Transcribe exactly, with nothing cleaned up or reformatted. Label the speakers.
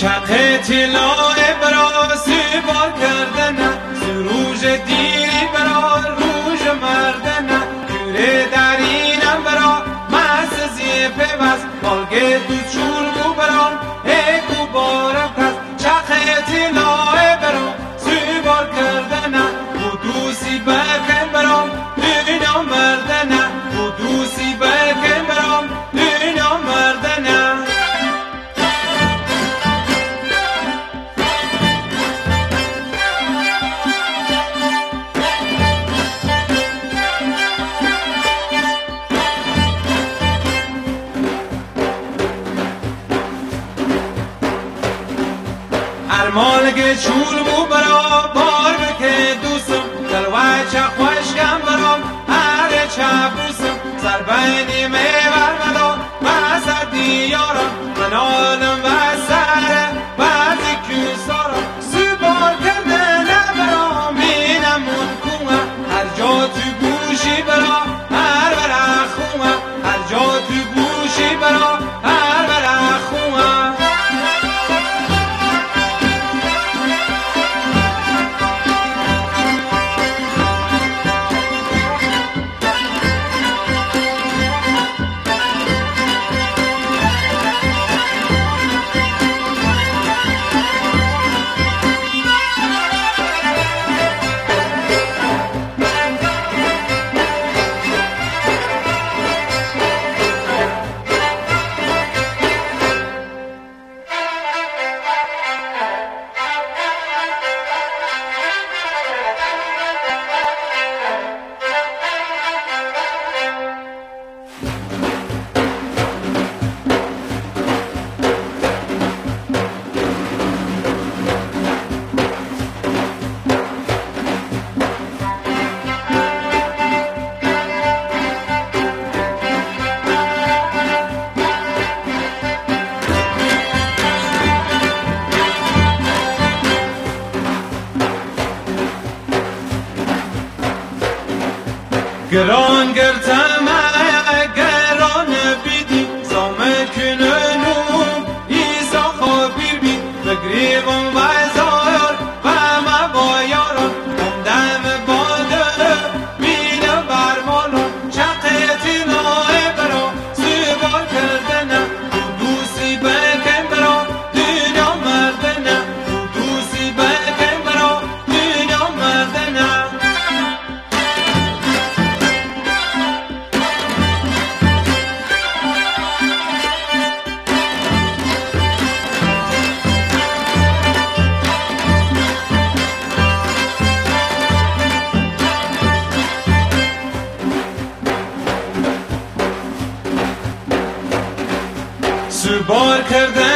Speaker 1: چقه طلای برا سیبار کردنه سروج دیری برا روژ مردنه گوره درینم برا مسزی پیوز بالگه دو چور بو برا ایکو بارم کس چقه طلای برا سیبار کردنه قدوسی برکن برام دینا مردنه قدوسی برکن برام دینا مردنه ارمالگ چول بو برا بار بکه دوستم دلوه چه خوشگم برام هر چه بوسم سر بینی میور مدا بسر دیارم منالم و سره بعضی کسارم سیبار کرده نبرام بینم منکومه هر جا تو گوشی برا هر برا خومه هر جا تو گوشی برا هر برا خومه گران گرتم گران بیدی زامه کننو ایسا خوابیر بید بگریبم و زایار و مبایارم اندم باده بینم برمالم چقیتی نای برا سیبار کردنه قدوسی بکن برا دینا مردنه قدوسی بکن برا دینا مردنه سیبار کرده